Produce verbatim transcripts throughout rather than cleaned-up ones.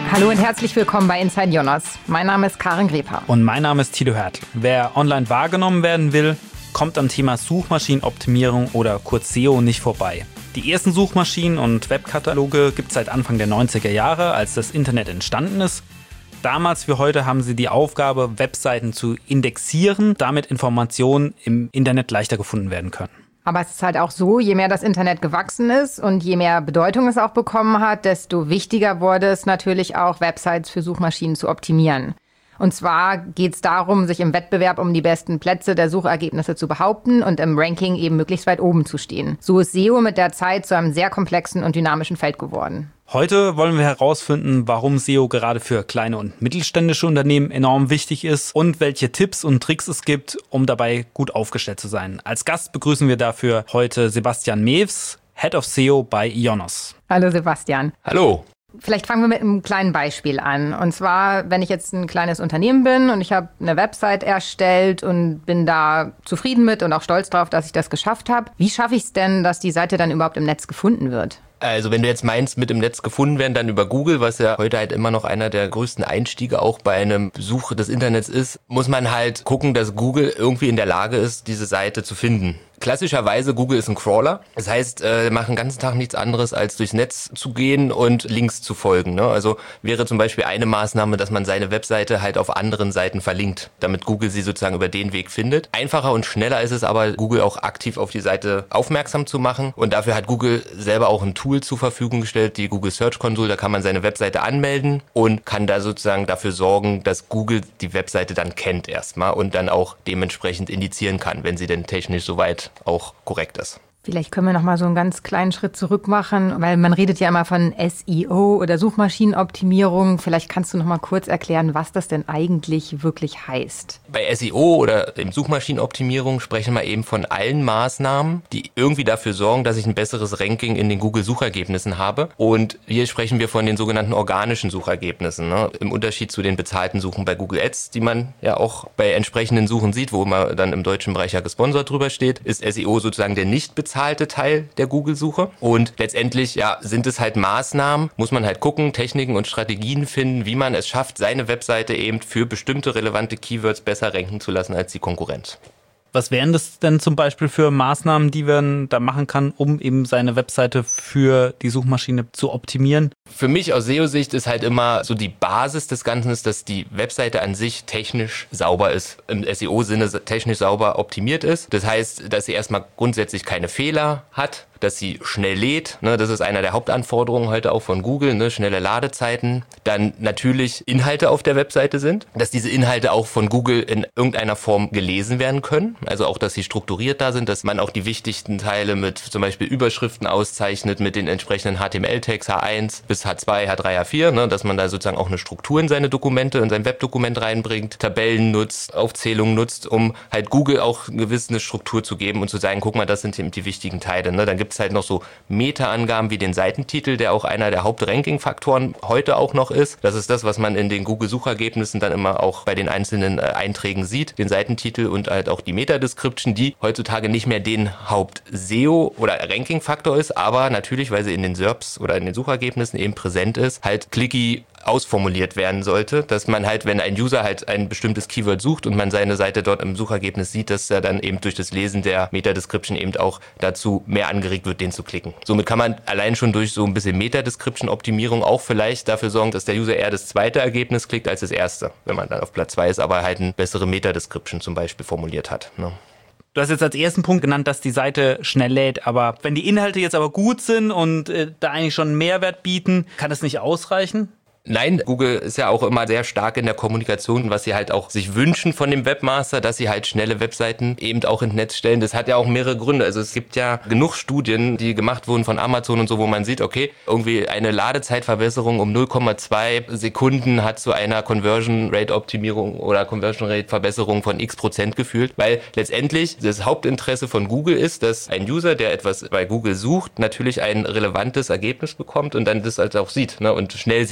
Hallo und herzlich willkommen bei Inside Jonas. Mein Name ist Karin Greper. Und mein Name ist Thilo Hertel. Wer online wahrgenommen werden will, kommt am Thema Suchmaschinenoptimierung oder kurz S E O nicht vorbei. Die ersten Suchmaschinen und Webkataloge gibt es seit Anfang der neunziger Jahre, als das Internet entstanden ist. Damals wie heute haben sie die Aufgabe, Webseiten zu indexieren, damit Informationen im Internet leichter gefunden werden können. Aber es ist halt auch so, je mehr das Internet gewachsen ist und je mehr Bedeutung es auch bekommen hat, desto wichtiger wurde es natürlich auch, Websites für Suchmaschinen zu optimieren. Und zwar geht es darum, sich im Wettbewerb um die besten Plätze der Suchergebnisse zu behaupten und im Ranking eben möglichst weit oben zu stehen. So ist S E O mit der Zeit zu einem sehr komplexen und dynamischen Feld geworden. Heute wollen wir herausfinden, warum S E O gerade für kleine und mittelständische Unternehmen enorm wichtig ist und welche Tipps und Tricks es gibt, um dabei gut aufgestellt zu sein. Als Gast begrüßen wir dafür heute Sebastian Mewes, Head of S E O bei IONOS. Hallo Sebastian. Hallo. Vielleicht fangen wir mit einem kleinen Beispiel an. Und zwar, wenn ich jetzt ein kleines Unternehmen bin und ich habe eine Website erstellt und bin da zufrieden mit und auch stolz drauf, dass ich das geschafft habe. Wie schaffe ich es denn, dass die Seite dann überhaupt im Netz gefunden wird? Also wenn du jetzt meinst, mit im Netz gefunden werden, dann über Google, was ja heute halt immer noch einer der größten Einstiege auch bei einem Besuch des Internets ist, muss man halt gucken, dass Google irgendwie in der Lage ist, diese Seite zu finden. Klassischerweise, Google ist ein Crawler. Das heißt, äh, machen den ganzen Tag nichts anderes, als durchs Netz zu gehen und Links zu folgen. Ne? Also wäre zum Beispiel eine Maßnahme, dass man seine Webseite halt auf anderen Seiten verlinkt, damit Google sie sozusagen über den Weg findet. Einfacher und schneller ist es aber, Google auch aktiv auf die Seite aufmerksam zu machen. Und dafür hat Google selber auch ein Tool zur Verfügung gestellt, die Google Search Console. Da kann man seine Webseite anmelden und kann da sozusagen dafür sorgen, dass Google die Webseite dann kennt erstmal und dann auch dementsprechend indizieren kann, wenn sie denn technisch soweit auch korrekt ist. Vielleicht können wir noch mal so einen ganz kleinen Schritt zurück machen, weil man redet ja immer von S E O oder Suchmaschinenoptimierung. Vielleicht kannst du noch mal kurz erklären, was das denn eigentlich wirklich heißt. Bei S E O oder in Suchmaschinenoptimierung sprechen wir eben von allen Maßnahmen, die irgendwie dafür sorgen, dass ich ein besseres Ranking in den Google-Suchergebnissen habe. Und hier sprechen wir von den sogenannten organischen Suchergebnissen, ne? Im Unterschied zu den bezahlten Suchen bei Google Ads, die man ja auch bei entsprechenden Suchen sieht, wo man dann im deutschen Bereich ja gesponsert drüber steht, ist S E O sozusagen der nicht bezahlte bezahlte Teil der Google-Suche. Und letztendlich ja, sind es halt Maßnahmen, muss man halt gucken, Techniken und Strategien finden, wie man es schafft, seine Webseite eben für bestimmte relevante Keywords besser ranken zu lassen als die Konkurrenz. Was wären das denn zum Beispiel für Maßnahmen, die man da machen kann, um eben seine Webseite für die Suchmaschine zu optimieren? Für mich aus S E O-Sicht ist halt immer so die Basis des Ganzen ist, dass die Webseite an sich technisch sauber ist, im S E O-Sinne technisch sauber optimiert ist. Das heißt, dass sie erstmal grundsätzlich keine Fehler hat, dass sie schnell lädt, ne, das ist einer der Hauptanforderungen heute auch von Google, ne, schnelle Ladezeiten. Dann natürlich Inhalte auf der Webseite sind, dass diese Inhalte auch von Google in irgendeiner Form gelesen werden können, also auch, dass sie strukturiert da sind, dass man auch die wichtigsten Teile mit zum Beispiel Überschriften auszeichnet, mit den entsprechenden H T M L-Tags H eins bis H zwei, H drei, H vier, ne, dass man da sozusagen auch eine Struktur in seine Dokumente, in sein Webdokument reinbringt, Tabellen nutzt, Aufzählungen nutzt, um halt Google auch eine gewisse Struktur zu geben und zu sagen, guck mal, das sind eben die wichtigen Teile, ne, dann gibt es halt noch so Meta-Angaben wie den Seitentitel, der auch einer der Hauptranking-Faktoren heute auch noch ist. Das ist das, was man in den Google-Suchergebnissen dann immer auch bei den einzelnen äh, Einträgen sieht, den Seitentitel und halt auch die Meta-Description, die heutzutage nicht mehr den Haupt-S E O- oder Ranking-Faktor ist, aber natürlich, weil sie in den S E R Ps oder in den Suchergebnissen eben präsent ist, halt clicky ausformuliert werden sollte, dass man halt, wenn ein User halt ein bestimmtes Keyword sucht und man seine Seite dort im Suchergebnis sieht, dass er dann eben durch das Lesen der Meta-Description eben auch dazu mehr angeregt wird, den zu klicken. Somit kann man allein schon durch so ein bisschen Meta-Description-Optimierung auch vielleicht dafür sorgen, dass der User eher das zweite Ergebnis klickt als das erste, wenn man dann auf Platz zwei ist, aber halt eine bessere Meta-Description zum Beispiel formuliert hat, ne? Du hast jetzt als ersten Punkt genannt, dass die Seite schnell lädt, aber wenn die Inhalte jetzt aber gut sind und äh, da eigentlich schon einen Mehrwert bieten, kann das nicht ausreichen? Nein, Google ist ja auch immer sehr stark in der Kommunikation, was sie halt auch sich wünschen von dem Webmaster, dass sie halt schnelle Webseiten eben auch ins Netz stellen. Das hat ja auch mehrere Gründe. Also es gibt ja genug Studien, die gemacht wurden von Amazon und so, wo man sieht, okay, irgendwie eine Ladezeitverbesserung um null Komma zwei Sekunden hat zu einer Conversion Rate Optimierung oder Conversion Rate Verbesserung von x Prozent geführt, weil letztendlich das Hauptinteresse von Google ist, dass ein User, der etwas bei Google sucht, natürlich ein relevantes Ergebnis bekommt und dann das halt auch sieht, ne, und schnell sieht und dann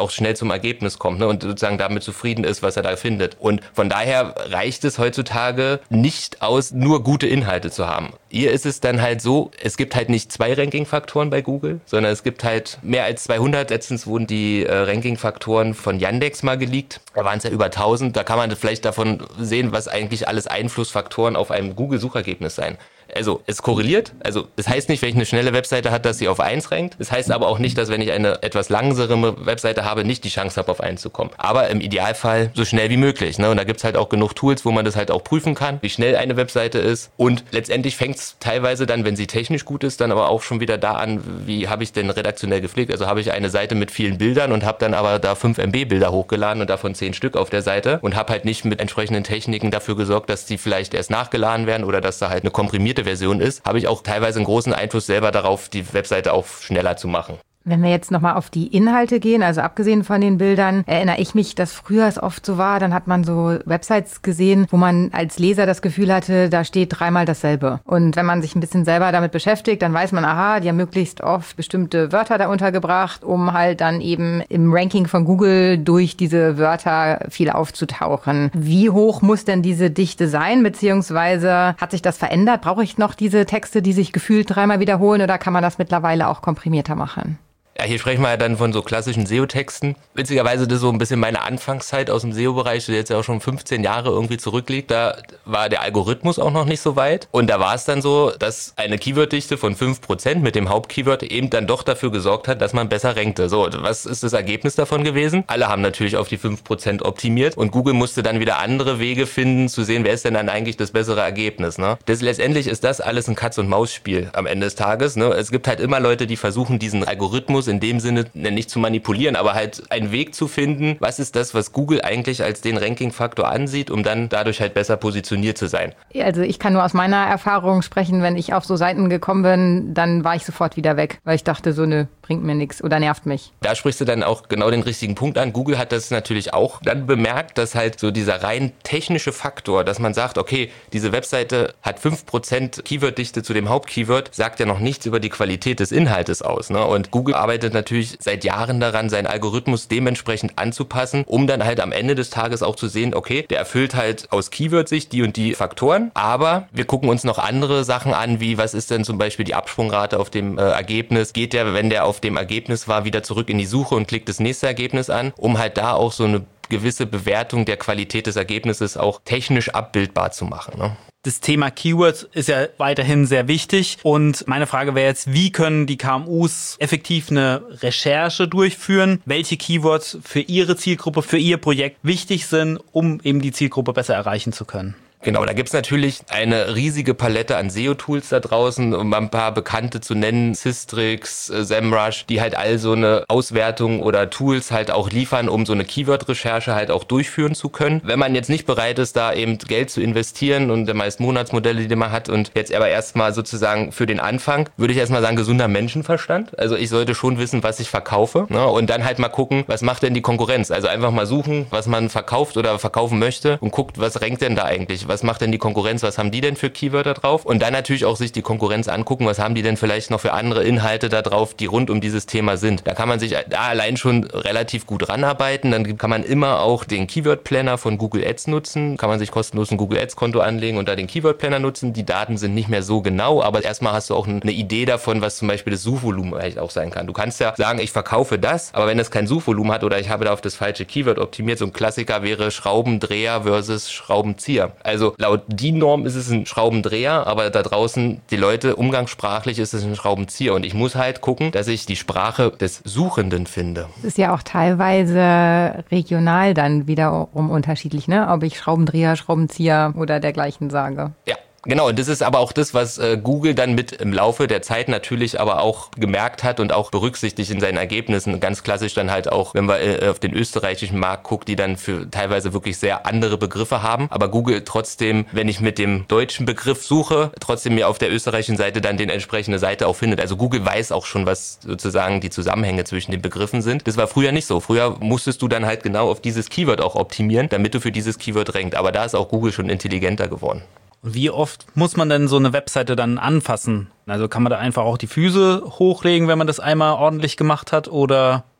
auch schnell zum Ergebnis kommt, ne, und sozusagen damit zufrieden ist, was er da findet. Und von daher reicht es heutzutage nicht aus, nur gute Inhalte zu haben. Hier ist es dann halt so, es gibt halt nicht zwei Ranking-Faktoren bei Google, sondern es gibt halt mehr als zweihundert. Letztens wurden die äh, Ranking-Faktoren von Yandex mal geleakt. Da waren es ja über tausend. Da kann man vielleicht davon sehen, was eigentlich alles Einflussfaktoren auf einem Google-Suchergebnis sein. Also es korreliert, also das heißt nicht, wenn ich eine schnelle Webseite habe, dass sie auf eins rankt. Das heißt aber auch nicht, dass wenn ich eine etwas langsame Webseite habe, nicht die Chance habe, auf eins zu kommen. Aber im Idealfall so schnell wie möglich. Ne? Und da gibt's halt auch genug Tools, wo man das halt auch prüfen kann, wie schnell eine Webseite ist. Und letztendlich fängt es teilweise dann, wenn sie technisch gut ist, dann aber auch schon wieder da an, wie habe ich denn redaktionell gepflegt. Also habe ich eine Seite mit vielen Bildern und habe dann aber da fünf Megabyte Bilder hochgeladen und davon zehn Stück auf der Seite und habe halt nicht mit entsprechenden Techniken dafür gesorgt, dass die vielleicht erst nachgeladen werden oder dass da halt eine komprimierte Version ist, habe ich auch teilweise einen großen Einfluss selber darauf, die Webseite auch schneller zu machen. Wenn wir jetzt nochmal auf die Inhalte gehen, also abgesehen von den Bildern, erinnere ich mich, dass früher es oft so war, dann hat man so Websites gesehen, wo man als Leser das Gefühl hatte, da steht dreimal dasselbe. Und wenn man sich ein bisschen selber damit beschäftigt, dann weiß man, aha, die haben möglichst oft bestimmte Wörter da untergebracht, um halt dann eben im Ranking von Google durch diese Wörter viel aufzutauchen. Wie hoch muss denn diese Dichte sein, beziehungsweise hat sich das verändert? Brauche ich noch diese Texte, die sich gefühlt dreimal wiederholen, oder kann man das mittlerweile auch komprimierter machen? Ja, hier sprechen wir ja dann von so klassischen S E O-Texten. Witzigerweise, das ist so ein bisschen meine Anfangszeit aus dem S E O-Bereich, die jetzt ja auch schon fünfzehn Jahre irgendwie zurückliegt. Da war der Algorithmus auch noch nicht so weit. Und da war es dann so, dass eine Keyworddichte von fünf Prozent mit dem Hauptkeyword eben dann doch dafür gesorgt hat, dass man besser rankte. So, was ist das Ergebnis davon gewesen? Alle haben natürlich auf die fünf Prozent optimiert und Google musste dann wieder andere Wege finden, zu sehen, wer ist denn dann eigentlich das bessere Ergebnis. Ne? Das, letztendlich ist das alles ein Katz-und-Maus-Spiel am Ende des Tages. Ne? Es gibt halt immer Leute, die versuchen, diesen Algorithmus in dem Sinne nicht zu manipulieren, aber halt einen Weg zu finden, was ist das, was Google eigentlich als den Ranking-Faktor ansieht, um dann dadurch halt besser positioniert zu sein. Also ich kann nur aus meiner Erfahrung sprechen, wenn ich auf so Seiten gekommen bin, dann war ich sofort wieder weg, weil ich dachte, so ne, bringt mir nichts oder nervt mich. Da sprichst du dann auch genau den richtigen Punkt an. Google hat das natürlich auch dann bemerkt, dass halt so dieser rein technische Faktor, dass man sagt, okay, diese Webseite hat fünf Prozent Keyworddichte zu dem Hauptkeyword, sagt ja noch nichts über die Qualität des Inhaltes aus. Ne? Und Google arbeitet natürlich seit Jahren daran, seinen Algorithmus dementsprechend anzupassen, um dann halt am Ende des Tages auch zu sehen, okay, der erfüllt halt aus Keyword-Sicht die und die Faktoren, aber wir gucken uns noch andere Sachen an, wie was ist denn zum Beispiel die Absprungrate auf dem äh, Ergebnis, geht der, wenn der auf dem Ergebnis war, wieder zurück in die Suche und klickt das nächste Ergebnis an, um halt da auch so eine gewisse Bewertung der Qualität des Ergebnisses auch technisch abbildbar zu machen. Ne? Das Thema Keywords ist ja weiterhin sehr wichtig und meine Frage wäre jetzt, wie können die K M Us effektiv eine Recherche durchführen? Welche Keywords für ihre Zielgruppe, für ihr Projekt wichtig sind, um eben die Zielgruppe besser erreichen zu können? Genau, da gibt's natürlich eine riesige Palette an S E O-Tools da draußen, um ein paar bekannte zu nennen, Systrix, SEMrush, die halt all so eine Auswertung oder Tools halt auch liefern, um so eine Keyword-Recherche halt auch durchführen zu können. Wenn man jetzt nicht bereit ist, da eben Geld zu investieren und der meist Monatsmodelle, die man hat und jetzt aber erstmal sozusagen für den Anfang, würde ich erstmal sagen, gesunder Menschenverstand. Also ich sollte schon wissen, was ich verkaufe, ne? Und dann halt mal gucken, was macht denn die Konkurrenz? Also einfach mal suchen, was man verkauft oder verkaufen möchte und guckt, was rankt denn da eigentlich? Was macht denn die Konkurrenz? Was haben die denn für Keywörter drauf? Und dann natürlich auch sich die Konkurrenz angucken, was haben die denn vielleicht noch für andere Inhalte da drauf, die rund um dieses Thema sind. Da kann man sich da allein schon relativ gut ranarbeiten. Dann kann man immer auch den Keyword Planner von Google Ads nutzen. Kann man sich kostenlos ein Google Ads Konto anlegen und da den Keyword Planner nutzen. Die Daten sind nicht mehr so genau, aber erstmal hast du auch eine Idee davon, was zum Beispiel das Suchvolumen eigentlich auch sein kann. Du kannst ja sagen, ich verkaufe das, aber wenn das kein Suchvolumen hat oder ich habe da auf das falsche Keyword optimiert, so ein Klassiker wäre Schraubendreher versus Schraubenzieher. Also laut D I N-Norm ist es ein Schraubendreher, aber da draußen, die Leute, umgangssprachlich ist es ein Schraubenzieher. Und ich muss halt gucken, dass ich die Sprache des Suchenden finde. Das ist ja auch teilweise regional dann wiederum unterschiedlich, ne? Ob ich Schraubendreher, Schraubenzieher oder dergleichen sage. Ja. Genau, und das ist aber auch das, was äh, Google dann mit im Laufe der Zeit natürlich aber auch gemerkt hat und auch berücksichtigt in seinen Ergebnissen. Ganz klassisch dann halt auch, wenn man äh, auf den österreichischen Markt guckt, die dann für teilweise wirklich sehr andere Begriffe haben. Aber Google trotzdem, wenn ich mit dem deutschen Begriff suche, trotzdem mir auf der österreichischen Seite dann den entsprechende Seite auch findet. Also Google weiß auch schon, was sozusagen die Zusammenhänge zwischen den Begriffen sind. Das war früher nicht so. Früher musstest du dann halt genau auf dieses Keyword auch optimieren, damit du für dieses Keyword rankt. Aber da ist auch Google schon intelligenter geworden. Wie oft muss man denn so eine Webseite dann anfassen? Also kann man da einfach auch die Füße hochlegen, wenn man das einmal ordentlich gemacht hat, oder?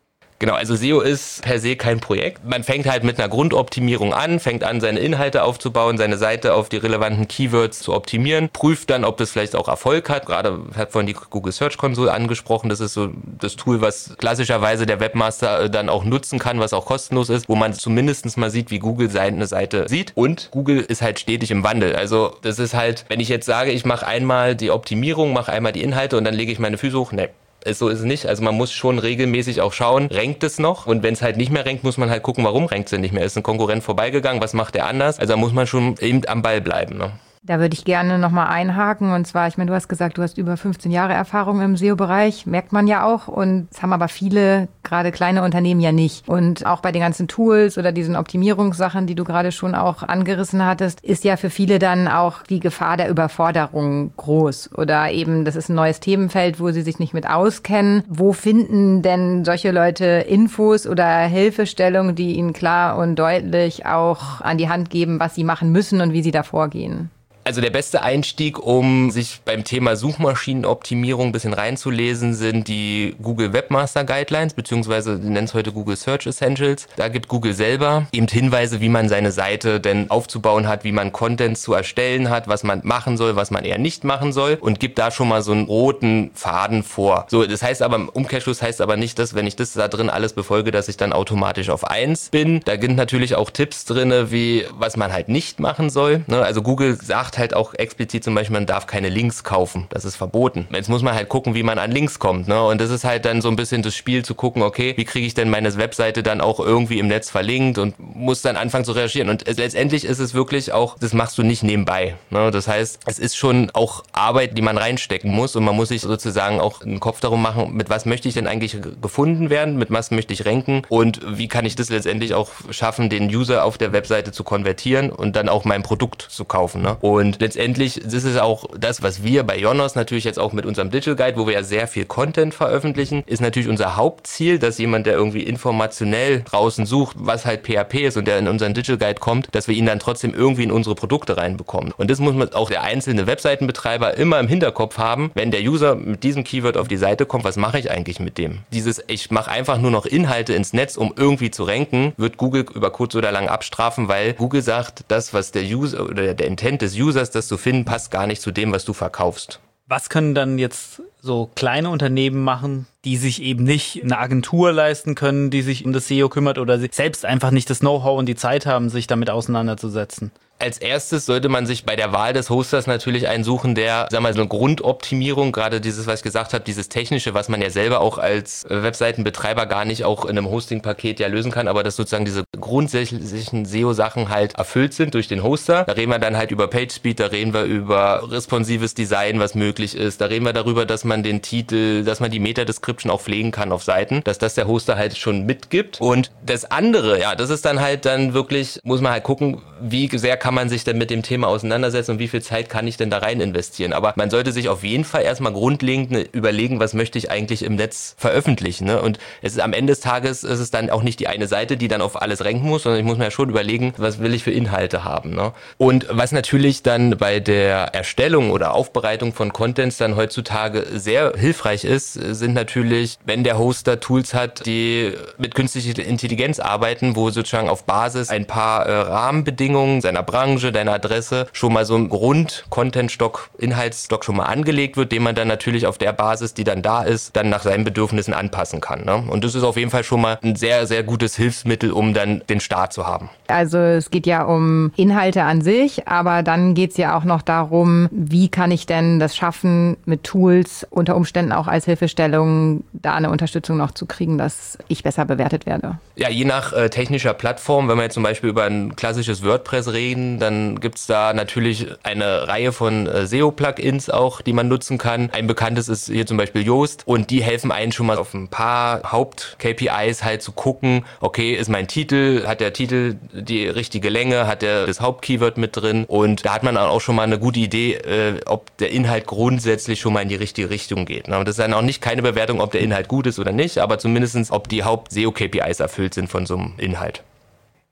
Genau, also S E O ist per se kein Projekt. Man fängt halt mit einer Grundoptimierung an, fängt an, seine Inhalte aufzubauen, seine Seite auf die relevanten Keywords zu optimieren, prüft dann, ob das vielleicht auch Erfolg hat. Gerade hat vorhin die Google Search Console angesprochen. Das ist so das Tool, was klassischerweise der Webmaster dann auch nutzen kann, was auch kostenlos ist, wo man zumindest mal sieht, wie Google seine Seite sieht. Und Google ist halt stetig im Wandel. Also das ist halt, wenn ich jetzt sage, ich mache einmal die Optimierung, mache einmal die Inhalte und dann lege ich meine Füße hoch, ne. So ist es nicht. Also man muss schon regelmäßig auch schauen, rankt es noch? Und wenn es halt nicht mehr rankt, muss man halt gucken, warum rankt es denn nicht mehr? Ist ein Konkurrent vorbeigegangen? Was macht der anders? Also da muss man schon eben am Ball bleiben, ne? Da würde ich gerne nochmal einhaken. Und zwar, ich meine, du hast gesagt, du hast über fünfzehn Jahre Erfahrung im S E O-Bereich. Merkt man ja auch. Und das haben aber viele, gerade kleine Unternehmen ja nicht. Und auch bei den ganzen Tools oder diesen Optimierungssachen, die du gerade schon auch angerissen hattest, ist ja für viele dann auch die Gefahr der Überforderung groß. Oder eben, das ist ein neues Themenfeld, wo sie sich nicht mit auskennen. Wo finden denn solche Leute Infos oder Hilfestellungen, die ihnen klar und deutlich auch an die Hand geben, was sie machen müssen und wie sie da vorgehen? Also der beste Einstieg, um sich beim Thema Suchmaschinenoptimierung ein bisschen reinzulesen, sind die Google Webmaster Guidelines, beziehungsweise die nennen es heute Google Search Essentials. Da gibt Google selber eben Hinweise, wie man seine Seite denn aufzubauen hat, wie man Content zu erstellen hat, was man machen soll, was man eher nicht machen soll und gibt da schon mal so einen roten Faden vor. So, das heißt aber, im Umkehrschluss heißt aber nicht, dass wenn ich das da drin alles befolge, dass ich dann automatisch auf eins bin. Da sind natürlich auch Tipps drinne, wie was man halt nicht machen soll. Also Google sagt halt auch explizit zum Beispiel, man darf keine Links kaufen. Das ist verboten. Jetzt muss man halt gucken, wie man an Links kommt, ne? Und das ist halt dann so ein bisschen das Spiel zu gucken, okay, wie kriege ich denn meine Webseite dann auch irgendwie im Netz verlinkt und muss dann anfangen zu recherchieren. Und es, letztendlich ist es wirklich auch, das machst du nicht nebenbei, ne? Das heißt, es ist schon auch Arbeit, die man reinstecken muss und man muss sich sozusagen auch einen Kopf darum machen, mit was möchte ich denn eigentlich gefunden werden, mit was möchte ich ranken und wie kann ich das letztendlich auch schaffen, den User auf der Webseite zu konvertieren und dann auch mein Produkt zu kaufen, ne? Und letztendlich ist es auch das, was wir bei Ionos natürlich jetzt auch mit unserem Digital Guide, wo wir ja sehr viel Content veröffentlichen, ist natürlich unser Hauptziel, dass jemand, der irgendwie informationell draußen sucht, was halt P H P ist und der in unseren Digital Guide kommt, dass wir ihn dann trotzdem irgendwie in unsere Produkte reinbekommen. Und das muss man auch der einzelne Webseitenbetreiber immer im Hinterkopf haben, wenn der User mit diesem Keyword auf die Seite kommt, was mache ich eigentlich mit dem? Dieses, ich mache einfach nur noch Inhalte ins Netz, um irgendwie zu ranken, wird Google über kurz oder lang abstrafen, weil Google sagt, das, was der User oder der Intent des Users, das zu finden, passt gar nicht zu dem, was du verkaufst. Was können dann jetzt so kleine Unternehmen machen, die sich eben nicht eine Agentur leisten können, die sich um das S E O kümmert oder selbst einfach nicht das Know-how und die Zeit haben, sich damit auseinanderzusetzen? Als erstes sollte man sich bei der Wahl des Hosters natürlich einen suchen, der, sag mal, so eine Grundoptimierung, gerade dieses, was ich gesagt habe, dieses Technische, was man ja selber auch als Webseitenbetreiber gar nicht auch in einem Hosting-Paket ja lösen kann, aber dass sozusagen diese grundsätzlichen S E O-Sachen halt erfüllt sind durch den Hoster. Da reden wir dann halt über PageSpeed, da reden wir über responsives Design, was möglich ist. Da reden wir darüber, dass man den Titel, dass man die Meta-Description auch pflegen kann auf Seiten, dass das der Hoster halt schon mitgibt. Und das andere, ja, das ist dann halt dann wirklich, muss man halt gucken, wie sehr kann man sich denn mit dem Thema auseinandersetzen und wie viel Zeit kann ich denn da rein investieren. Aber man sollte sich auf jeden Fall erstmal grundlegend überlegen, was möchte ich eigentlich im Netz veröffentlichen. Ne? Und es ist am Ende des Tages ist es dann auch nicht die eine Seite, die dann auf alles ranken muss, sondern ich muss mir ja schon überlegen, was will ich für Inhalte haben. Ne? Und was natürlich dann bei der Erstellung oder Aufbereitung von Contents dann heutzutage sehr hilfreich ist, sind natürlich, wenn der Hoster Tools hat, die mit künstlicher Intelligenz arbeiten, wo sozusagen auf Basis ein paar äh, Rahmenbedingungen seiner Branche, deiner Adresse schon mal so ein Grund-Content-Stock, Inhaltsstock schon mal angelegt wird, den man dann natürlich auf der Basis, die dann da ist, dann nach seinen Bedürfnissen anpassen kann. Ne? Und das ist auf jeden Fall schon mal ein sehr, sehr gutes Hilfsmittel, um dann den Start zu haben. Also es geht ja um Inhalte an sich, aber dann geht es ja auch noch darum, wie kann ich denn das schaffen, mit Tools unter Umständen auch als Hilfestellung da eine Unterstützung noch zu kriegen, dass ich besser bewertet werde. Ja, je nach äh, technischer Plattform, wenn wir jetzt zum Beispiel über ein klassisches WordPress reden, dann gibt's da natürlich eine Reihe von äh, S E O-Plugins auch, die man nutzen kann. Ein bekanntes ist hier zum Beispiel Yoast und die helfen einen schon mal auf ein paar Haupt-K P Is halt zu gucken, okay, ist mein Titel, hat der Titel die richtige Länge, hat der das Hauptkeyword mit drin und da hat man auch schon mal eine gute Idee, äh, ob der Inhalt grundsätzlich schon mal in die richtige Richtung geht. Und das ist dann auch nicht keine Bewertung, ob der Inhalt gut ist oder nicht, aber zumindestens, ob die Haupt-S E O-K P Is erfüllt sind von so einem Inhalt.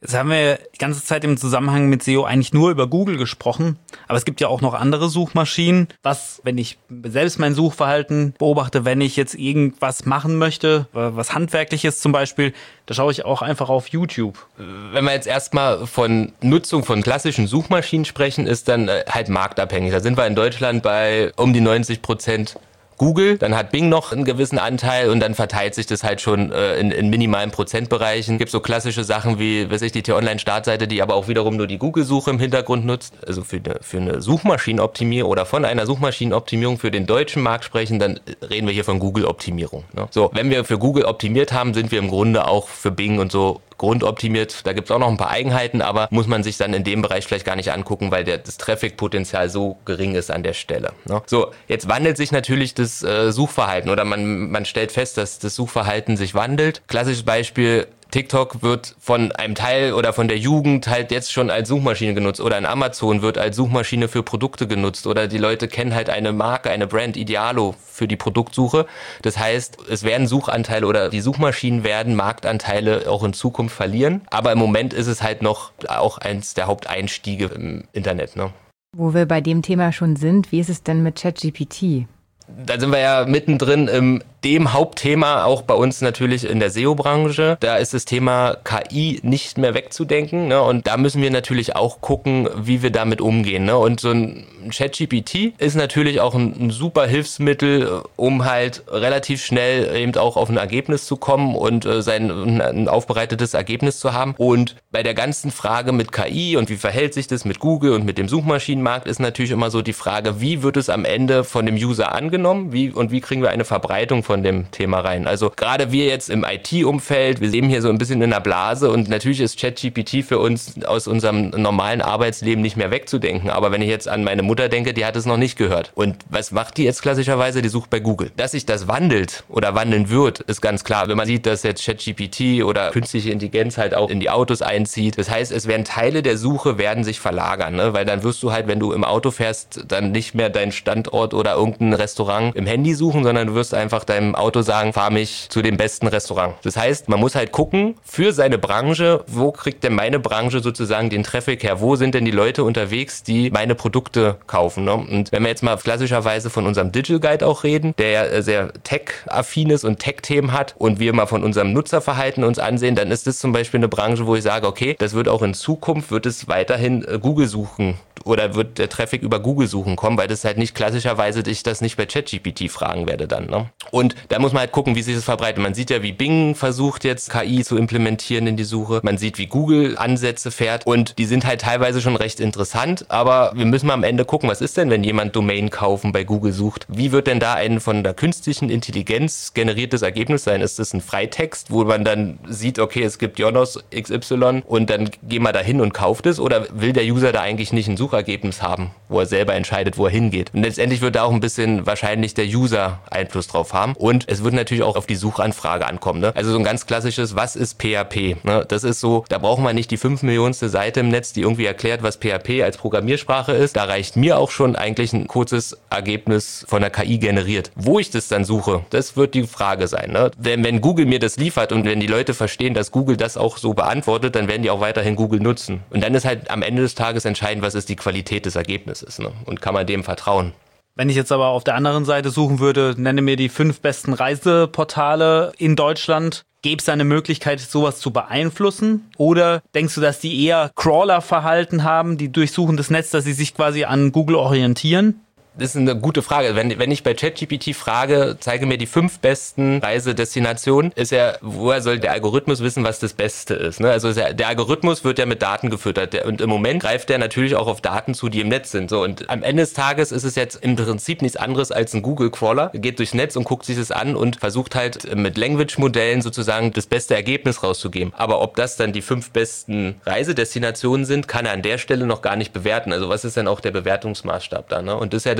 Jetzt haben wir die ganze Zeit im Zusammenhang mit S E O eigentlich nur über Google gesprochen, aber es gibt ja auch noch andere Suchmaschinen. Was, wenn ich selbst mein Suchverhalten beobachte, wenn ich jetzt irgendwas machen möchte, was Handwerkliches zum Beispiel, da schaue ich auch einfach auf YouTube. Wenn wir jetzt erstmal von Nutzung von klassischen Suchmaschinen sprechen, ist dann halt marktabhängig. Da sind wir in Deutschland bei um die neunzig Prozent Google, dann hat Bing noch einen gewissen Anteil und dann verteilt sich das halt schon äh, in, in minimalen Prozentbereichen. Es gibt so klassische Sachen wie, weiß ich, die T-Online-Startseite, die aber auch wiederum nur die Google-Suche im Hintergrund nutzt. Also für eine, für eine Suchmaschinenoptimierung oder von einer Suchmaschinenoptimierung für den deutschen Markt sprechen, dann reden wir hier von Google-Optimierung. Ne? So, wenn wir für Google optimiert haben, sind wir im Grunde auch für Bing und so grundoptimiert. Da gibt es auch noch ein paar Eigenheiten, aber muss man sich dann in dem Bereich vielleicht gar nicht angucken, weil der, das Traffic-Potenzial so gering ist an der Stelle. Ne? So, jetzt wandelt sich natürlich das äh, Suchverhalten oder man, man stellt fest, dass das Suchverhalten sich wandelt. Klassisches Beispiel: TikTok wird von einem Teil oder von der Jugend halt jetzt schon als Suchmaschine genutzt oder in Amazon wird als Suchmaschine für Produkte genutzt oder die Leute kennen halt eine Marke, eine Brand, Idealo für die Produktsuche. Das heißt, es werden Suchanteile oder die Suchmaschinen werden Marktanteile auch in Zukunft verlieren. Aber im Moment ist es halt noch auch eins der Haupteinstiege im Internet. Ne? Wo wir bei dem Thema schon sind, wie ist es denn mit ChatGPT? Da sind wir ja mittendrin im dem Hauptthema, auch bei uns natürlich in der S E O-Branche. Da ist das Thema K I nicht mehr wegzudenken, ne? Und da müssen wir natürlich auch gucken, wie wir damit umgehen, ne? Und so ein ChatGPT ist natürlich auch ein, ein super Hilfsmittel, um halt relativ schnell eben auch auf ein Ergebnis zu kommen und äh, sein ein, ein aufbereitetes Ergebnis zu haben. Und bei der ganzen Frage mit K I und wie verhält sich das mit Google und mit dem Suchmaschinenmarkt ist natürlich immer so die Frage, wie wird es am Ende von dem User angenommen, wie und wie kriegen wir eine Verbreitung von dem Thema rein. Also gerade wir jetzt im I T-Umfeld, wir leben hier so ein bisschen in einer Blase und natürlich ist ChatGPT für uns aus unserem normalen Arbeitsleben nicht mehr wegzudenken. Aber wenn ich jetzt an meine Mutter denke, die hat es noch nicht gehört. Und was macht die jetzt klassischerweise? Die sucht bei Google. Dass sich das wandelt oder wandeln wird, ist ganz klar. Wenn man sieht, dass jetzt ChatGPT oder künstliche Intelligenz halt auch in die Autos einzieht. Das heißt, es werden Teile der Suche werden sich verlagern, ne? Weil dann wirst du halt, wenn du im Auto fährst, dann nicht mehr deinen Standort oder irgendein Restaurant im Handy suchen, sondern du wirst einfach deinem Auto sagen, fahr mich zu dem besten Restaurant. Das heißt, man muss halt gucken für seine Branche, wo kriegt denn meine Branche sozusagen den Traffic her? Wo sind denn die Leute unterwegs, die meine Produkte kaufen? Ne? Und wenn wir jetzt mal klassischerweise von unserem Digital Guide auch reden, der ja sehr tech-affin ist und Tech-Themen hat und wir mal von unserem Nutzerverhalten uns ansehen, dann ist das zum Beispiel eine Branche, wo ich sage, okay, das wird auch in Zukunft, wird es weiterhin äh, Google suchen oder wird der Traffic über Google suchen kommen, weil das halt nicht klassischerweise ich das nicht bei ChatGPT fragen werde dann. Ne? Und da muss man halt gucken, wie sich das verbreitet. Man sieht ja, wie Bing versucht jetzt K I zu implementieren in die Suche. Man sieht, wie Google Ansätze fährt und die sind halt teilweise schon recht interessant, aber wir müssen mal am Ende gucken, was ist denn, wenn jemand Domain kaufen bei Google sucht? Wie wird denn da ein von der künstlichen Intelligenz generiertes Ergebnis sein? Ist das ein Freitext, wo man dann sieht, okay, es gibt Jonos X Y und dann gehen wir da hin und kauft es? Oder will der User da eigentlich nicht ein Suchergebnis haben, wo er selber entscheidet, wo er hingeht? Und letztendlich wird da auch ein bisschen wahrscheinlich der User Einfluss drauf haben und es wird natürlich auch auf die Suchanfrage ankommen. Ne? Also so ein ganz klassisches, was ist P H P? Ne? Das ist so, da brauchen wir nicht die fünf Millionste Seite im Netz, die irgendwie erklärt, was P H P als Programmiersprache ist. Da reicht mir auch schon eigentlich ein kurzes Ergebnis von der K I generiert. Wo ich das dann suche, das wird die Frage sein. Ne? Denn wenn Google mir das liefert und wenn die Leute verstehen, dass Google das auch so beantwortet, dann werden die auch weiterhin Google nutzen. Und dann ist halt am Ende des Tages entscheidend, was ist die Qualität des Ergebnisses, ne? Und kann man dem vertrauen. Wenn ich jetzt aber auf der anderen Seite suchen würde, nenne mir die fünf besten Reiseportale in Deutschland. Gäbe es eine Möglichkeit, sowas zu beeinflussen? Oder denkst du, dass die eher Crawler-Verhalten haben, die durchsuchen das Netz, dass sie sich quasi an Google orientieren? Das ist eine gute Frage. Wenn, wenn ich bei ChatGPT frage, zeige mir die fünf besten Reisedestinationen, ist ja, woher soll der Algorithmus wissen, was das Beste ist? Ne? Also ist ja, der Algorithmus wird ja mit Daten gefüttert und im Moment greift der natürlich auch auf Daten zu, die im Netz sind. So, und am Ende des Tages ist es jetzt im Prinzip nichts anderes als ein Google-Crawler, geht durchs Netz und guckt sich das an und versucht halt mit Language-Modellen sozusagen das beste Ergebnis rauszugeben. Aber ob das dann die fünf besten Reisedestinationen sind, kann er an der Stelle noch gar nicht bewerten. Also was ist denn auch der Bewertungsmaßstab da? Ne? Und das ist ja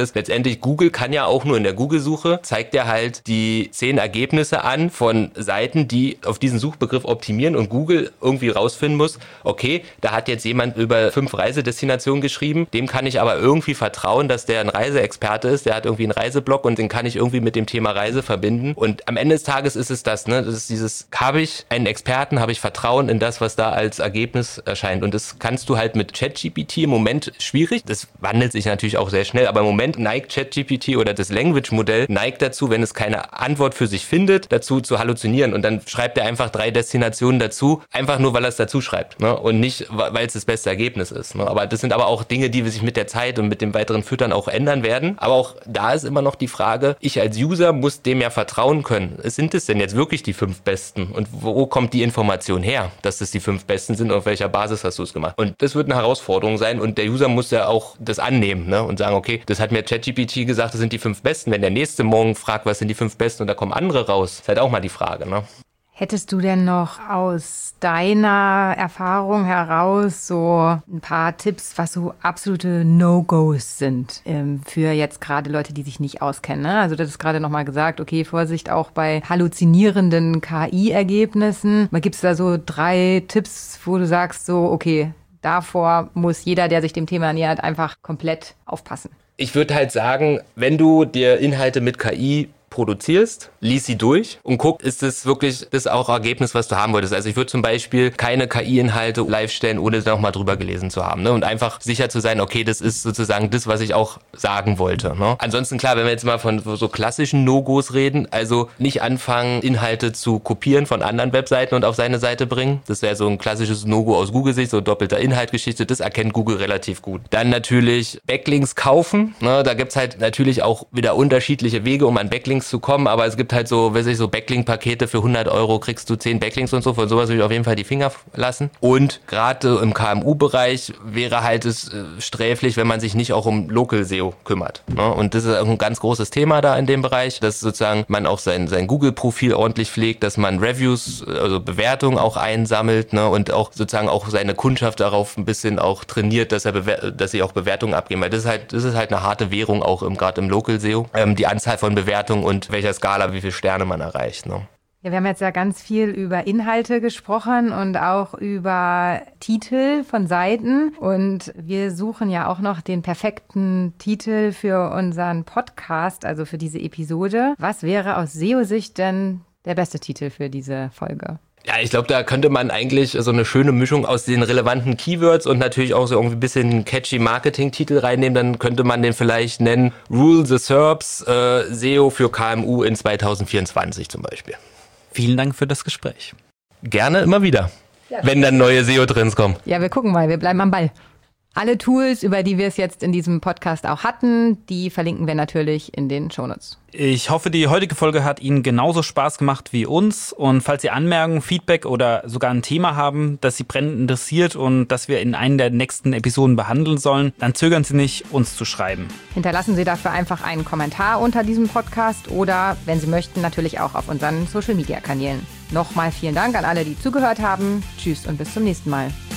ist, letztendlich Google kann ja auch nur in der Google-Suche, zeigt er halt die zehn Ergebnisse an von Seiten, die auf diesen Suchbegriff optimieren und Google irgendwie rausfinden muss, okay, da hat jetzt jemand über fünf Reisedestinationen geschrieben, dem kann ich aber irgendwie vertrauen, dass der ein Reiseexperte ist, der hat irgendwie einen Reiseblog und den kann ich irgendwie mit dem Thema Reise verbinden. Und am Ende des Tages ist es das, ne? Das ist dieses, habe ich einen Experten, habe ich Vertrauen in das, was da als Ergebnis erscheint. Und das kannst du halt mit ChatGPT im Moment schwierig. Das wandelt sich natürlich auch sehr schnell, aber im Moment neigt ChatGPT oder das Language-Modell neigt dazu, wenn es keine Antwort für sich findet, dazu zu halluzinieren. Und dann schreibt er einfach drei Destinationen dazu, einfach nur, weil er es dazu schreibt, ne? Und nicht, weil es das beste Ergebnis ist. Ne? Aber das sind aber auch Dinge, die sich mit der Zeit und mit dem weiteren Füttern auch ändern werden. Aber auch da ist immer noch die Frage, ich als User muss dem ja vertrauen können. Sind es denn jetzt wirklich die fünf Besten? Und wo kommt die Information her, dass das die fünf Besten sind und auf welcher Basis hast du es gemacht? Und das wird eine Herausforderung sein und der User muss ja auch das annehmen, ne? Und sagen, okay, das hat mir ChatGPT gesagt, das sind die fünf Besten. Wenn der nächste morgen fragt, was sind die fünf Besten und da kommen andere raus, ist halt auch mal die Frage, ne? Hättest du denn noch aus deiner Erfahrung heraus so ein paar Tipps, was so absolute No-Gos sind ähm, für jetzt gerade Leute, die sich nicht auskennen? Ne? Also das ist gerade nochmal gesagt, okay, Vorsicht auch bei halluzinierenden K I-Ergebnissen. Gibt es da so drei Tipps, wo du sagst so, okay, davor muss jeder, der sich dem Thema nähert, einfach komplett aufpassen? Ich würde halt sagen, wenn du dir Inhalte mit K I produzierst, lies sie durch und guck, ist das wirklich das auch Ergebnis, was du haben wolltest. Also ich würde zum Beispiel keine K I-Inhalte live stellen, ohne da nochmal drüber gelesen zu haben, ne? Und einfach sicher zu sein, okay, das ist sozusagen das, was ich auch sagen wollte, ne? Ansonsten klar, wenn wir jetzt mal von so klassischen No-Gos reden, also nicht anfangen, Inhalte zu kopieren von anderen Webseiten und auf seine Seite bringen. Das wäre so ein klassisches No-Go aus Google-Sicht, so doppelter Inhaltgeschichte, das erkennt Google relativ gut. Dann natürlich Backlinks kaufen, ne? Da gibt's halt natürlich auch wieder unterschiedliche Wege, um an Backlinks zu kommen, aber es gibt halt so, weiß ich, so Backlink-Pakete für hundert Euro kriegst du zehn Backlinks und so, von sowas würde ich auf jeden Fall die Finger lassen. Und gerade im K M U-Bereich wäre halt es äh, sträflich, wenn man sich nicht auch um Local S E O kümmert, ne? Und das ist ein ganz großes Thema da in dem Bereich, dass sozusagen man auch sein, sein Google-Profil ordentlich pflegt, dass man Reviews, also Bewertungen auch einsammelt, ne? Und auch sozusagen auch seine Kundschaft darauf ein bisschen auch trainiert, dass er bewer- dass sie auch Bewertungen abgeben, weil das ist halt, das ist halt eine harte Währung auch im, gerade im Local S E O, ähm, die Anzahl von Bewertungen und welcher Skala, wie viele Sterne man erreicht, ne? Ja, wir haben jetzt ja ganz viel über Inhalte gesprochen und auch über Titel von Seiten. Und wir suchen ja auch noch den perfekten Titel für unseren Podcast, also für diese Episode. Was wäre aus S E O-Sicht denn der beste Titel für diese Folge? Ja, ich glaube, da könnte man eigentlich so eine schöne Mischung aus den relevanten Keywords und natürlich auch so irgendwie ein bisschen catchy Marketing-Titel reinnehmen. Dann könnte man den vielleicht nennen Rule the S E R Ps, äh, S E O für K M U in zwanzig vierundzwanzig zum Beispiel. Vielen Dank für das Gespräch. Gerne immer wieder, ja, wenn dann neue S E O-Trends kommen. Ja, wir gucken mal, wir bleiben am Ball. Alle Tools, über die wir es jetzt in diesem Podcast auch hatten, die verlinken wir natürlich in den Shownotes. Ich hoffe, die heutige Folge hat Ihnen genauso Spaß gemacht wie uns. Und falls Sie Anmerkungen, Feedback oder sogar ein Thema haben, das Sie brennend interessiert und das wir in einer der nächsten Episoden behandeln sollen, dann zögern Sie nicht, uns zu schreiben. Hinterlassen Sie dafür einfach einen Kommentar unter diesem Podcast oder, wenn Sie möchten, natürlich auch auf unseren Social-Media-Kanälen. Nochmal vielen Dank an alle, die zugehört haben. Tschüss und bis zum nächsten Mal.